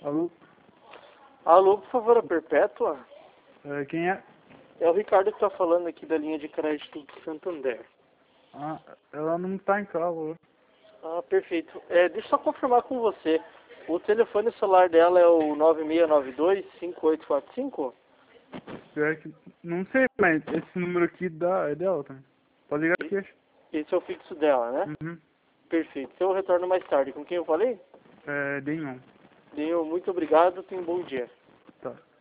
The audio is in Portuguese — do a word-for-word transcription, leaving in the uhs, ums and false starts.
Alô? Alô, por favor, a Perpétua? É, quem é? É o Ricardo que tá falando aqui da linha de crédito do Santander. Ah, ela não tá em casa hoje. Ah, perfeito. É, deixa eu só confirmar com você. O telefone celular dela é o nove seis nove dois, cinco oito quatro cinco? Pior que... Não sei, mas esse número aqui dá, é dela, tá? Pode ligar aqui, acho. Esse é o fixo dela, né? Uhum. Perfeito. Então eu retorno mais tarde. Com quem eu falei? É, Denhon. Deu, muito obrigado. Tenha um bom dia. Tá.